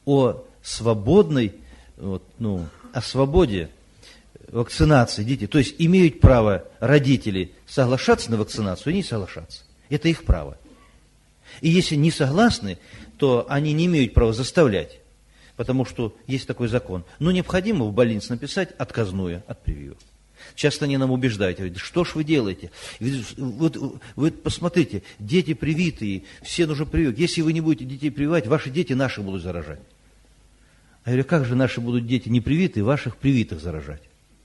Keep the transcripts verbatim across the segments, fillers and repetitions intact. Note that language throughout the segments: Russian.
о свободной, вот, ну, о свободе вакцинации детей. То есть имеют право родители соглашаться на вакцинацию и не соглашаться. Это их право. И если не согласны, то они не имеют права заставлять, потому что есть такой закон. Но необходимо в больнице написать отказное от прививок. Часто они нам убеждают, говорят, что ж вы делаете? Вот, вы посмотрите, дети привитые, все нужны прививки. Если вы не будете детей прививать, ваши дети наших будут заражать. А я говорю, как же наши будут дети не привитые, ваших привитых заражать?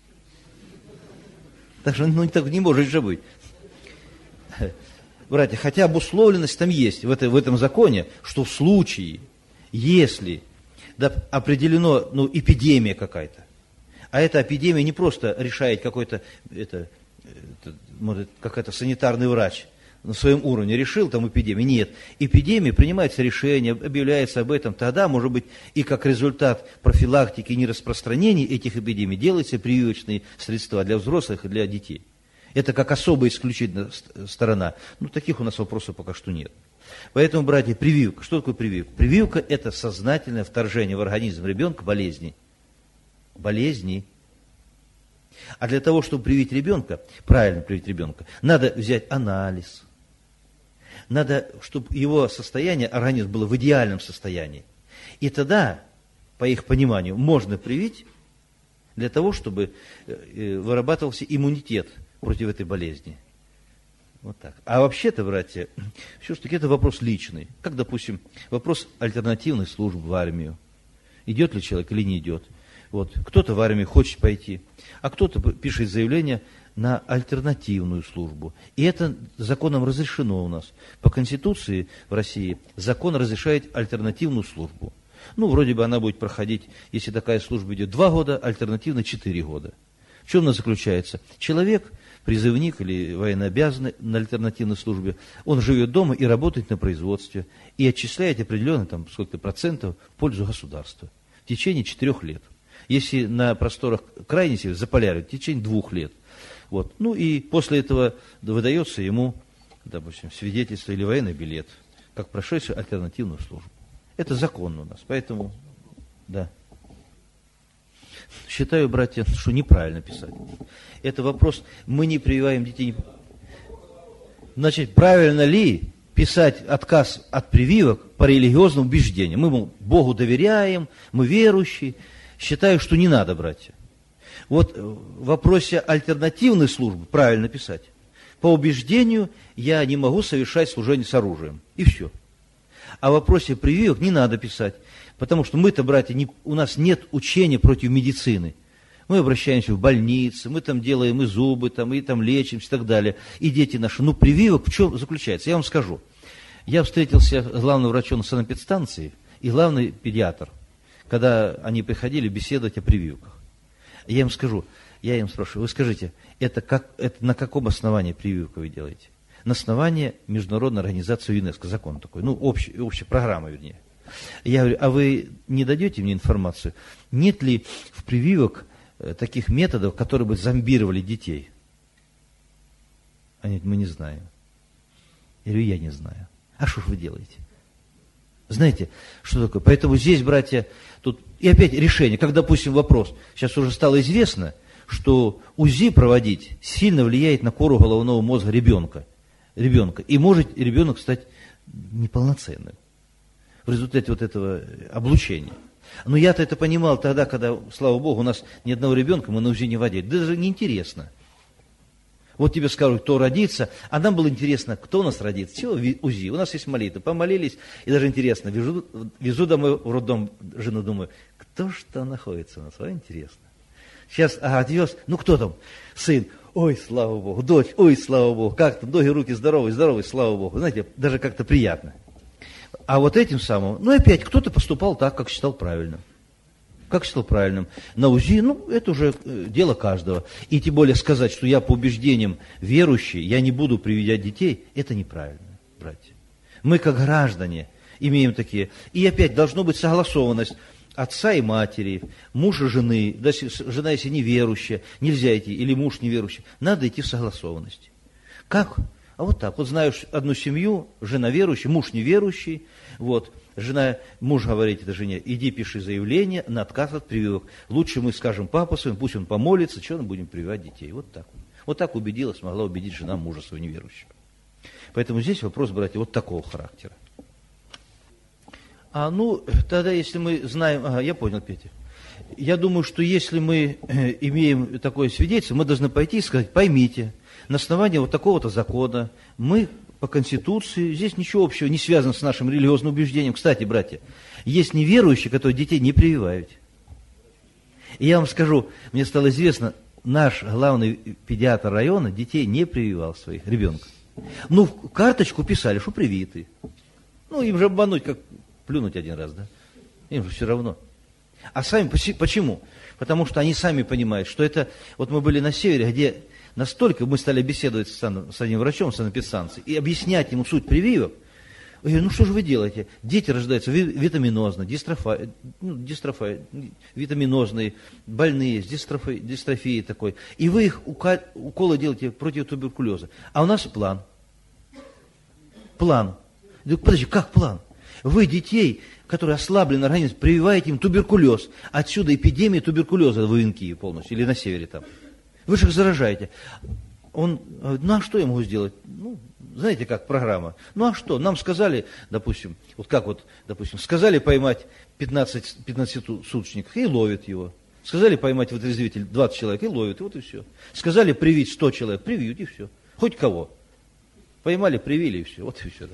Так что ну, так не может же быть. Братья, хотя обусловленность там есть в, это, в этом законе, что в случае, если да, определено ну, эпидемия какая-то, а эта эпидемия не просто решает какой-то, это, это, может, какой-то санитарный врач на своем уровне решил там эпидемию. Нет, эпидемия, принимается решение, объявляется об этом, тогда, может быть, и как результат профилактики и нераспространения этих эпидемий делаются прививочные средства для взрослых и для детей. Это как особая исключительная сторона. Ну, таких у нас вопросов пока что нет. Поэтому, братья, прививка. Что такое прививка? Прививка – это сознательное вторжение в организм ребенка болезни. Болезни. А для того, чтобы привить ребенка, правильно привить ребенка, надо взять анализ. Надо, чтобы его состояние, организм было в идеальном состоянии. И тогда, по их пониманию, можно привить для того, чтобы вырабатывался иммунитет против этой болезни. Вот так. А вообще-то, братья, все-таки это вопрос личный. Как, допустим, вопрос альтернативной службы в армию. Идет ли человек или не идет. Вот. Кто-то в армию хочет пойти, а кто-то пишет заявление на альтернативную службу. И это законом разрешено у нас. По Конституции в России закон разрешает альтернативную службу. Ну, вроде бы она будет проходить, если такая служба идет два года, альтернативно четыре года. В чем она заключается? Человек, призывник или военнообязанный на альтернативной службе, он живет дома и работает на производстве, и отчисляет определенно там, сколько процентов в пользу государства в течение четырех лет. Если на просторах крайней севера, за полярой, в течение двух лет. Вот. Ну и после этого выдается ему, допустим, свидетельство или военный билет, как прошедший альтернативную службу. Это законно у нас, поэтому, да. Считаю, братья, что неправильно писать. Это вопрос, мы не прививаем детей. Значит, правильно ли писать отказ от прививок по религиозным убеждениям? Мы мол, Богу доверяем, мы верующие. Считаю, что не надо, братья. Вот в вопросе альтернативной службы правильно писать. По убеждению я не могу совершать служение с оружием. И все. А в вопросе прививок не надо писать. Потому что мы-то, братья, не, у нас нет учения против медицины. Мы обращаемся в больницы, мы там делаем и зубы, там, и там лечимся и так далее. И дети наши. Ну, прививок в чем заключается? Я вам скажу. Я встретился с главным врачом санэпидстанции и главный педиатр, когда они приходили беседовать о прививках. Я им скажу, я им спрашиваю, вы скажите, это, как, это на каком основании прививку вы делаете? На основании Международной организации ЮНЕСКО, закон такой, ну, общая, общая программа, вернее. Я говорю, а вы не дадете мне информацию, нет ли в прививок таких методов, которые бы зомбировали детей? Они говорят, мы не знаем. Я говорю, я не знаю. А что ж вы делаете? Знаете, что такое? Поэтому здесь, братья, тут и опять решение, как, допустим, вопрос. Сейчас уже стало известно, что УЗИ проводить сильно влияет на кору головного мозга ребенка. ребенка. И может ребенок стать неполноценным в результате вот этого облучения. Но я-то это понимал тогда, когда, слава Богу, у нас ни одного ребенка мы на УЗИ не водили. Даже неинтересно. Вот тебе скажут, кто родится, а нам было интересно, кто у нас родится. Чего УЗИ? У нас есть молитва. Помолились, и даже интересно. Везу, везу домой в роддом жену, думаю, кто ж там находится у нас? А, интересно. Сейчас, ага, отвез, ну кто там? Сын. Ой, слава Богу. Дочь, ой, слава Богу. Как там, ноги, руки здоровые, здоровые, слава Богу. Знаете, даже как-то приятно. А вот этим самым, ну опять, кто-то поступал так, как считал правильным. Как считал правильным. На УЗИ, ну, это уже дело каждого. И тем более сказать, что я по убеждениям верующий, я не буду прививать детей, это неправильно, братья. Мы, как граждане, имеем такие. И опять должна быть согласованность отца и матери, мужа и жены. Даже жена, если неверующая, нельзя идти, или муж неверующий. Надо идти в согласованность. Как? А вот так. Вот знаешь одну семью, жена верующая, муж неверующий, вот. жена, муж говорит этой жене, иди пиши заявление на отказ от прививок. Лучше мы скажем папа своим, пусть он помолится, что мы будем прививать детей. Вот так. Вот так убедила, смогла убедить жена мужа своего неверующего. Поэтому здесь вопрос, братья, вот такого характера. А ну, тогда если мы знаем... Ага, я понял, Петя. Я думаю, что если мы имеем такое свидетельство, мы должны пойти и сказать, поймите, на основании вот такого-то закона мы по Конституции, здесь ничего общего не связано с нашим религиозным убеждением. Кстати, братья, есть неверующие, которые детей не прививают. И я вам скажу, мне стало известно, наш главный педиатр района детей не прививал своих, ребенка. Ну, в карточку писали, что привиты. Ну, им же обмануть, как плюнуть один раз, да? Им же все равно. А сами, почему? Потому что они сами понимают, что это... Вот мы были на севере, где настолько мы стали беседовать с, с одним врачом, санэпидстанцией, и объяснять ему суть прививок. Я говорю, ну что же вы делаете? Дети рождаются витаминозно, дистрофа, ну, дистрофа, витаминозные, больные, с дистрофией, дистрофией такой. И вы их уколы делаете против туберкулеза. А у нас план. План. Я говорю, подожди, как план? Вы детей, которые ослаблены организм, прививаете им туберкулез. Отсюда эпидемия туберкулеза в Ивенкии полностью, или на севере там. Вы же их заражаете. Он, ну а что я могу сделать? Ну, знаете, как программа. Ну а что? Нам сказали, допустим, вот как вот, допустим, сказали поймать пятнадцать, пятнадцатисуточников и ловят его. Сказали поймать вытрезвитель двадцать человек и ловят, и вот и все. Сказали привить сто человек, привьют и все. Хоть кого. Поймали, привили и все. Вот и все. Да.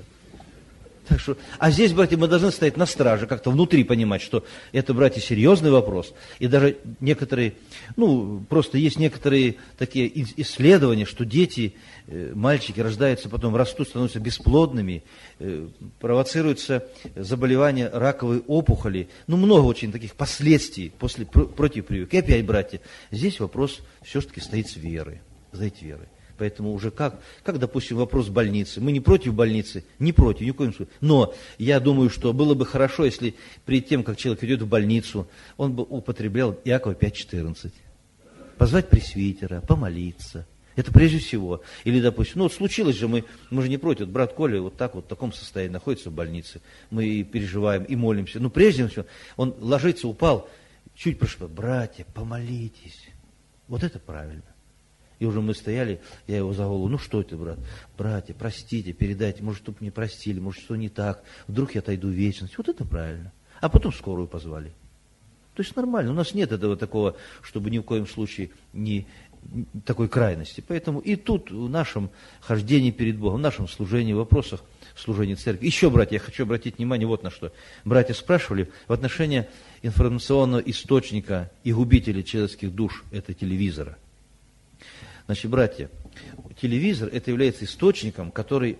Так что, а здесь, братья, мы должны стоять на страже, как-то внутри понимать, что это, братья, серьезный вопрос. И даже некоторые, ну, просто есть некоторые такие исследования, что дети, мальчики рождаются, потом растут, становятся бесплодными, провоцируются заболевания раковой опухоли. Ну, много очень таких последствий после, против прививок. И опять, братья, здесь вопрос все-таки стоит с верой, стоит верой. Поэтому уже как, как, допустим, вопрос больницы. Мы не против больницы, не против, ни в коем случае. Но я думаю, что было бы хорошо, если перед тем, как человек идет в больницу, он бы употреблял Иакова пять четырнадцать. Позвать пресвитера, помолиться. Это прежде всего. Или, допустим, ну вот случилось же, мы, мы же не против, брат Коля вот так вот в таком состоянии находится в больнице. Мы и переживаем, и молимся. Но прежде всего, он ложится, упал, чуть прошел, братья, помолитесь. Вот это правильно. И уже мы стояли, я его за голову, ну что это, брат? Братья, простите, передайте, может, чтобы не простили, может, что не так, вдруг я отойду в вечность. Вот это правильно. А потом скорую позвали. То есть нормально, у нас нет этого такого, чтобы ни в коем случае не такой крайности. Поэтому и тут в нашем хождении перед Богом, в нашем служении, в вопросах служения церкви. Еще, братья, я хочу обратить внимание вот на что. Братья спрашивали в отношении информационного источника и губителя человеческих душ, это телевизора. Значит, братья, телевизор это является источником, который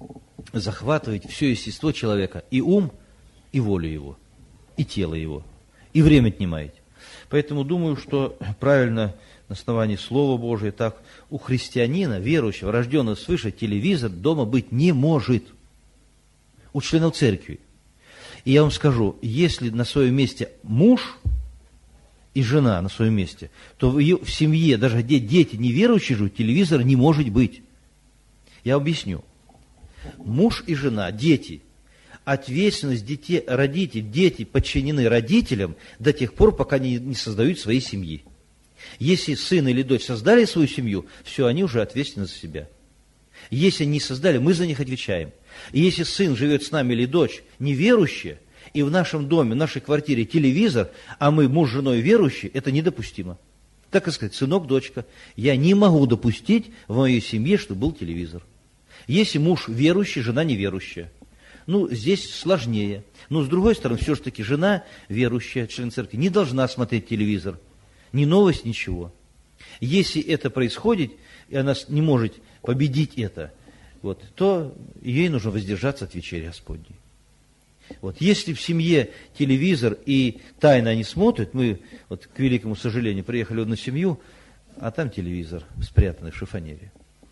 захватывает все естество человека, и ум, и волю его, и тело его, и время отнимает. Поэтому думаю, что правильно на основании Слова Божия, так у христианина, верующего, рожденного свыше, телевизор дома быть не может. У членов церкви. И я вам скажу, если на своем месте муж и жена на своем месте, то в, ее, в семье, даже где дети неверующие живут, телевизора не может быть. Я объясню. Муж и жена, дети, ответственность детей, родителей, дети подчинены родителям до тех пор, пока они не создают своей семьи. Если сын или дочь создали свою семью, все, они уже ответственны за себя. Если не создали, мы за них отвечаем. И если сын живет с нами или дочь неверующая, и в нашем доме, в нашей квартире телевизор, а мы муж с женой верующие, это недопустимо. Так и сказать, сынок, дочка, я не могу допустить в моей семье, чтобы был телевизор. Если муж верующий, жена неверующая. Ну, здесь сложнее. Но с другой стороны, все же таки жена верующая, член церкви, не должна смотреть телевизор. Ни новость, ничего. Если это происходит, и она не может победить это, вот, то ей нужно воздержаться от вечери Господней. Вот, если в семье телевизор и тайно они смотрят, мы, вот, к великому сожалению, приехали в одну семью, а там телевизор спрятанный в шифонере.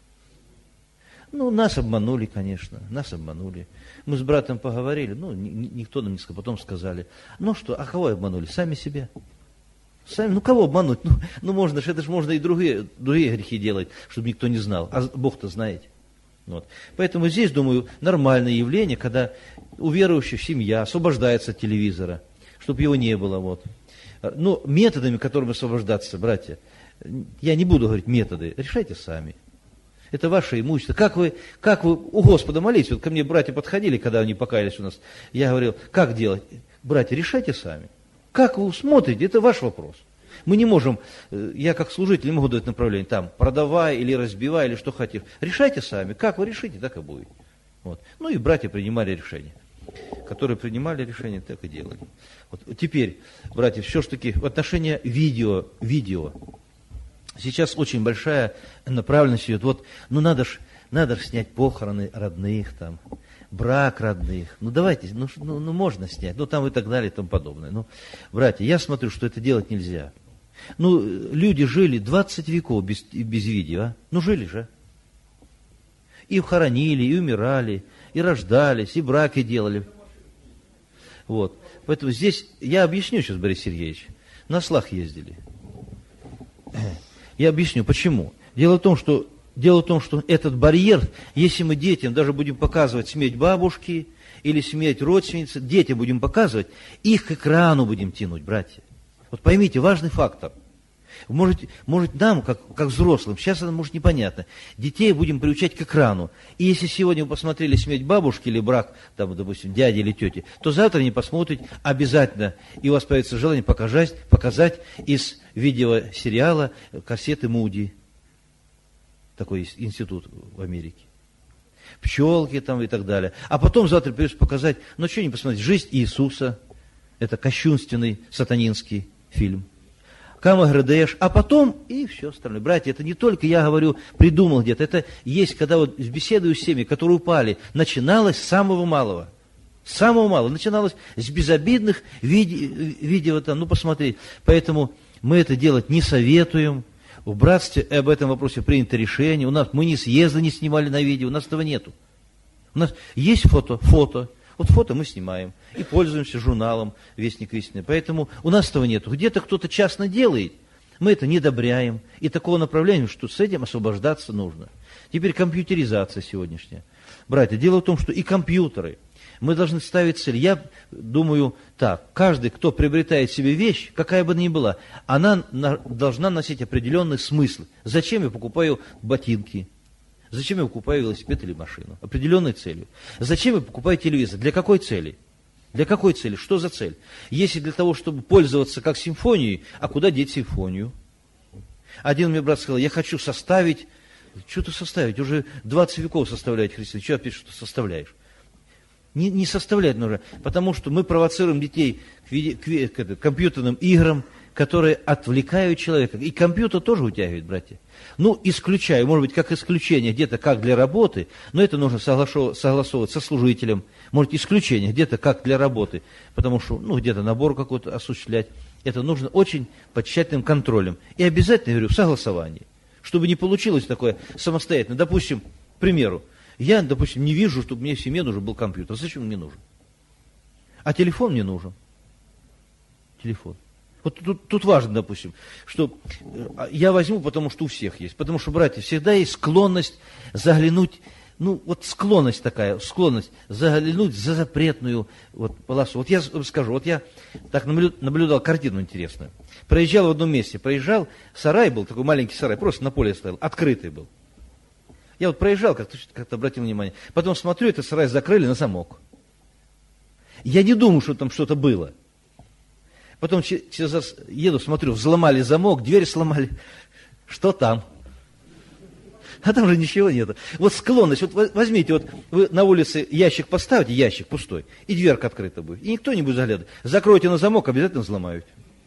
Ну, нас обманули, конечно, нас обманули. Мы с братом поговорили, ну, никто нам не сказал, потом сказали, ну что, а кого обманули? Сами себя. Сами, ну, кого обмануть? Ну, ну можно же, это же можно и другие, другие грехи делать, чтобы никто не знал. А Бог-то знаете. Вот. Поэтому здесь, думаю, нормальное явление, когда у верующих семья освобождается от телевизора, чтобы его не было. Вот. Но методами, которыми освобождаться, братья, я не буду говорить методы, решайте сами. Это ваше имущество. Как вы, как вы у Господа молитесь? Вот ко мне братья подходили, когда они покаялись у нас. Я говорил, как делать? Братья, решайте сами. Как вы смотрите, это ваш вопрос. Мы не можем, я как служитель не могу дать направление, там, продавай или разбивай, или что хотите. Решайте сами. Как вы решите, так и будет. Вот. Ну и братья принимали решение. Которые принимали решение, так и делали. Вот. Теперь, братья, все-таки в отношении видео, видео. Сейчас очень большая направленность идет. Вот, ну надо ж, надо ж снять похороны родных, там, брак родных. Ну давайте, ну, ну, ну можно снять, ну там и так далее и тому подобное. Ну, братья, я смотрю, что это делать нельзя. Ну, люди жили двадцать веков без, без видео, а? Ну жили же. И хоронили, и умирали, и рождались, и браки делали. Вот. Поэтому здесь, я объясню сейчас, Борис Сергеевич, на ослах ездили. Я объясню, почему. Дело в том, что, дело в том, что этот барьер, если мы детям даже будем показывать смерть бабушки или смерть родственницы, детям будем показывать, их к экрану будем тянуть, братья. Вот поймите, важный фактор. Может, может нам, как, как взрослым, сейчас это может непонятно, детей будем приучать к экрану. И если сегодня вы посмотрели смерть бабушки или брак, там, допустим, дяди или тети, то завтра не посмотрите обязательно. И у вас появится желание показать, показать из видеосериала кассеты Муди. Такой институт в Америке. Пчелки там и так далее. А потом завтра придется показать, ну что не посмотреть, «Жизнь Иисуса». Это кощунственный сатанинский фильм. Камаградеш, а потом и все остальное. Братья, это не только я говорю, придумал где-то, это есть, когда вот беседую с семьями, которые упали, начиналось с самого малого. С самого малого. Начиналось с безобидных виде, видео, там, ну посмотреть. Поэтому мы это делать не советуем. В братстве об этом вопросе принято решение. У нас мы ни съезда не снимали на видео, у нас этого нету. У нас есть фото, фото. Вот фото мы снимаем и пользуемся журналом «Вестник истины». Поэтому у нас этого нету. Где-то кто-то частно делает, мы это не одобряем. И такого направления, что с этим освобождаться нужно. Теперь компьютеризация сегодняшняя. Братья, дело в том, что и компьютеры, мы должны ставить цель. Я думаю так, каждый, кто приобретает себе вещь, какая бы она ни была, она на, должна носить определенный смысл. Зачем я покупаю ботинки? Зачем я покупаю велосипед или машину? Определенной целью. Зачем я покупаю телевизор? Для какой цели? Для какой цели? Что за цель? Если для того, чтобы пользоваться как симфонией, а куда деть симфонию? Один мне брат сказал, я хочу составить, что ты составить? Уже двадцать веков составляет христиане. Что опять что составляешь? Не, не составлять нужно, потому что мы провоцируем детей к, виде, к, к, к компьютерным играм, которые отвлекают человека. И компьютер тоже утягивает, братья. Ну, исключаю, может быть, как исключение, где-то как для работы, но это нужно согласовывать со служителем. Может, исключение, где-то как для работы, потому что, ну, где-то набор какой-то осуществлять. Это нужно очень под тщательным контролем. И обязательно, я говорю, в согласовании. Чтобы не получилось такое самостоятельно. Допустим, к примеру, я, допустим, не вижу, чтобы мне в семье нужен был компьютер. Зачем он мне нужен? А телефон мне нужен. Телефон. Вот тут, тут важно, допустим, что я возьму, потому что у всех есть. Потому что, братья, всегда есть склонность заглянуть, ну, вот склонность такая, склонность заглянуть за запретную вот полосу. Вот я скажу, вот я так наблюдал картину интересную. Проезжал в одном месте, проезжал, сарай был, такой маленький сарай, просто на поле стоял, открытый был. Я вот проезжал, как-то, как-то обратил внимание. Потом смотрю, этот сарай закрыли на замок. Я не думаю, что там что-то было. Потом через раз еду, смотрю, взломали замок, дверь сломали. Что там? А там же ничего нету. Вот склонность. Вот возьмите, вот вы на улице ящик поставите, ящик пустой, и дверка открыта будет. И никто не будет заглядывать. Закройте на замок, обязательно взломают.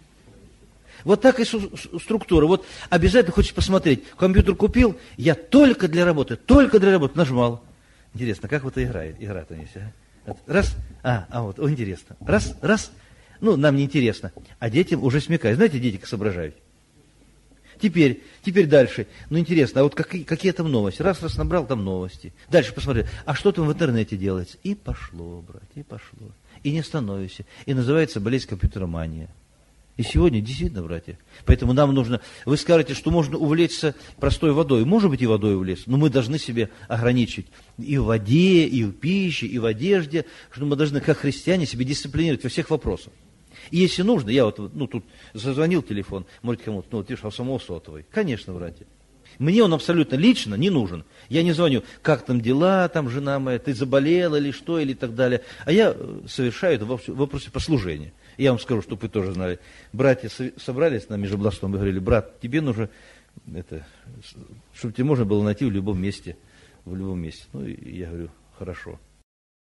Вот так и структура. Вот обязательно хочешь посмотреть. Компьютер купил, я только для работы, только для работы нажимал. Интересно, как вот играет, игра-то здесь, а? Раз, а, а вот, о, интересно. Раз, раз. Ну, нам не интересно. А детям уже смекают. Знаете, дети как соображают. Теперь, теперь дальше. Ну, интересно, а вот какие, какие там новости? Раз, раз набрал, там новости. Дальше посмотрел, а что там в интернете делается? И пошло, брат, и пошло. И не становишься. И называется болезнь компьютеромания. И сегодня действительно, братья. Поэтому нам нужно... Вы скажете, что можно увлечься простой водой. Может быть, и водой увлечься, но мы должны себе ограничить и в воде, и в пище, и в одежде, что мы должны, как христиане, себе дисциплинировать во всех вопросах. И если нужно, я вот, ну, тут зазвонил телефон, может, кому-то, ну, вот видишь, а у самого сотовый. Конечно, братья. Мне он абсолютно лично не нужен. Я не звоню, как там дела, там жена моя, ты заболела или что, или так далее. А я совершаю это в вопросе послужения. Я вам скажу, чтобы вы тоже знали. Братья собрались на межобластном и говорили, брат, тебе нужно, это, чтобы тебе можно было найти в любом месте, в любом месте. Ну, и я говорю, хорошо.